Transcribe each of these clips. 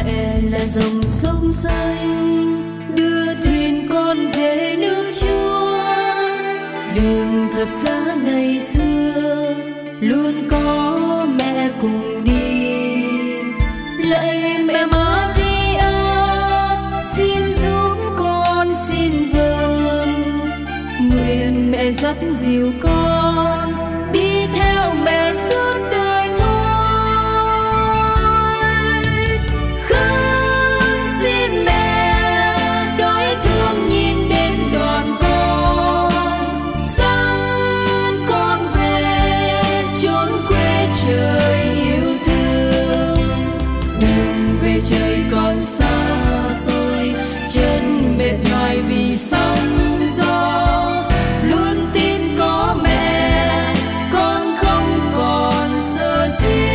Mẹ là dòng sông xanh đưa thuyền con về nước Chúa. Đường thập giá ngày xưa luôn có mẹ cùng đi. Lạy mẹ Maria, xin giúp con xin vâng. Nguyện mẹ dắt dìu con đi theo mẹ suốt đời thôi. Khấn xin mẹ đói thương nhìn đến đoàn con, dẫn con về chốn quê trời yêu thương. Đường về trời còn xa xôi, chân mệt nhoài vì sóng gió. Luôn tin có mẹ, con không còn sợ chi.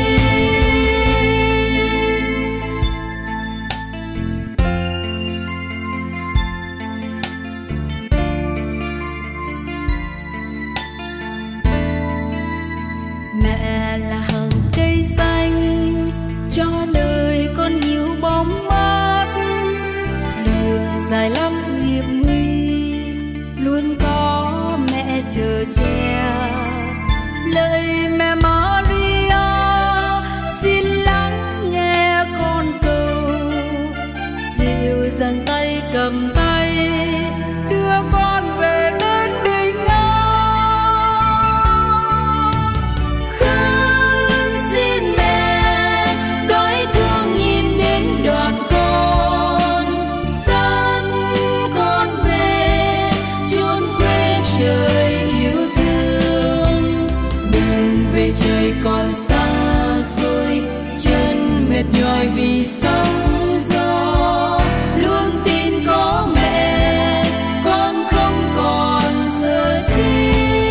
Mẹ là hàng cây xanh cho đời con nhiều bóng mát. Đường dài lắm hiểm nguy, luôn có mẹ chờ che. Lời mẹ Maria xin lắng nghe con cầu, dịu dàng tay cầm tay đưa con về bên bình an. Khấn xin mẹ đói thương nhìn đến đoàn con, dẫn con về chốn quê trời yêu thương. Đường về trời còn xa xôi, chân mệt nhoài vì sóng gió. Luôn tin có mẹ, con không còn sợ chi.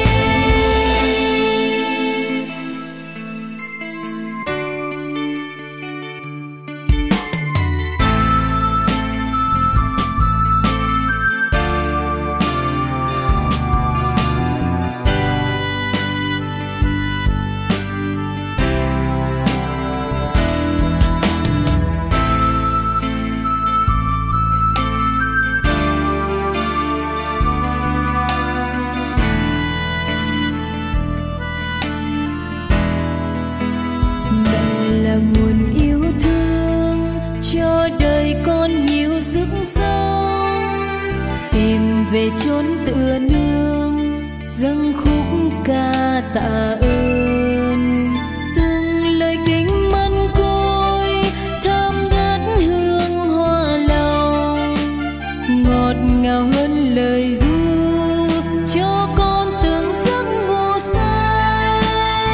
Mẹ là nguồn yêu thương cho đời con nhiều sức sống. Tìm về chốn tựa nương, dâng khúc ca tạ ơn. Từng lời kính mân côi thơm ngát hương hoa lòng, ngọt ngào hơn lời ru cho con từng giấc ngủ say.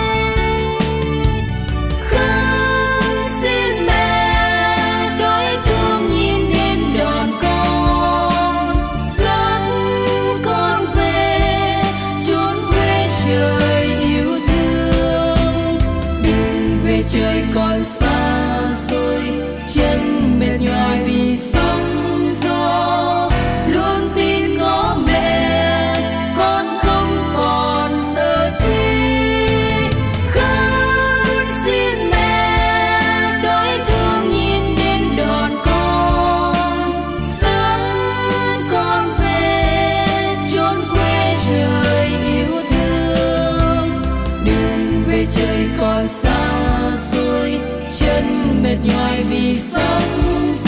Khấn xin mẹ đói thương nhìn đến đoàn con, dẫn con về chốn quê trời yêu thương. Đường về trời còn xa xôi, chân mệt nhoài vì sóng gió. Luôn tin có mẹ, con không còn sợ chi. Khấn xin mẹ đói thương nhìn đến đoàn con, dẫn con về chốn quê trời yêu thương. Đường về trời còn xa xôi, chân mệt nhoài vì sóng gió.